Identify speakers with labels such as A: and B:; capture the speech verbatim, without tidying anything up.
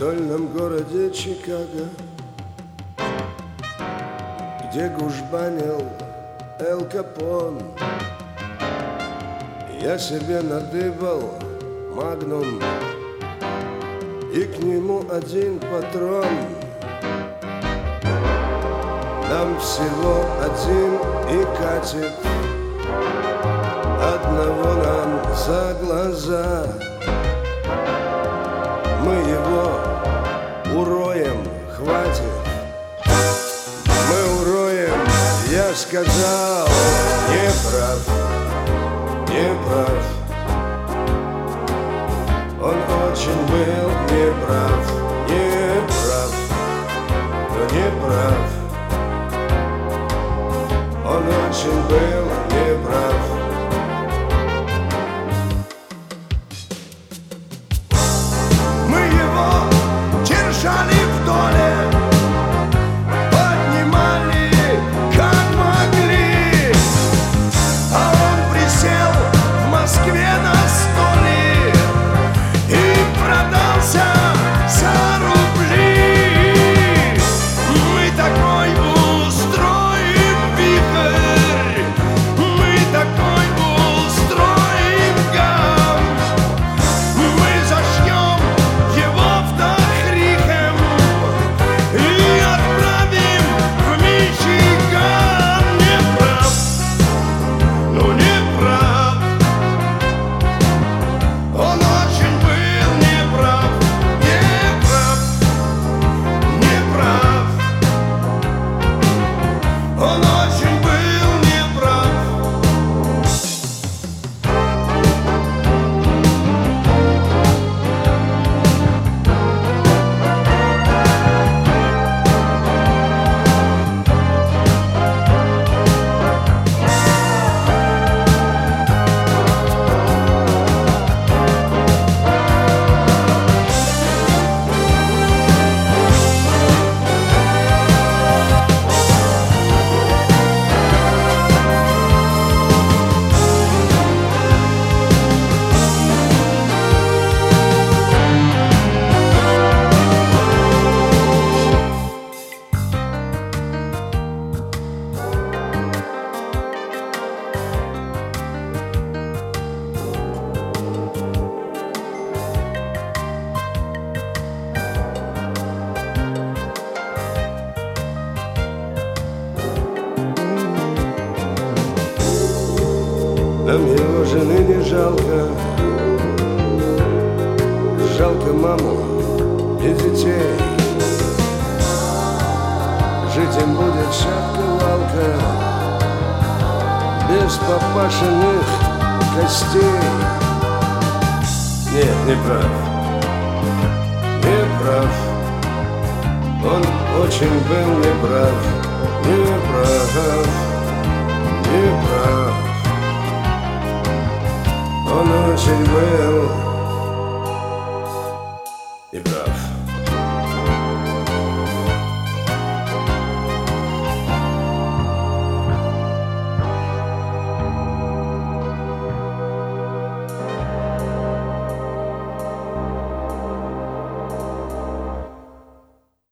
A: стольном городе Чикаго, где гужбанил Эль Капон, я себе надыбал магнум и к нему один патрон. Нам всего один и катит, одного нам за глаза. Мы его уроем, хватит. Мы уроем, я сказал, не прав, не прав. Он очень был неправ, не прав, но не прав. Он очень был неправ. Мы его держали в доле, поднимали как могли, а он присел в Москве на столе и продался за рубли. Мы такой устроим вихрь, мы такой устроим гам. Мы зашьем его в Дахрихем и отправим в Мичиган. Не прав, ну не прав. Он очень был неправ, неправ, неправ. Он очень был неправ. Нам его жены не жалко, жалко маму и детей. Жить им будет шапка-валка, без папашиных костей. Нет, не прав, не прав. Он очень был неправ, неправ, неправ. Он очень был неправ.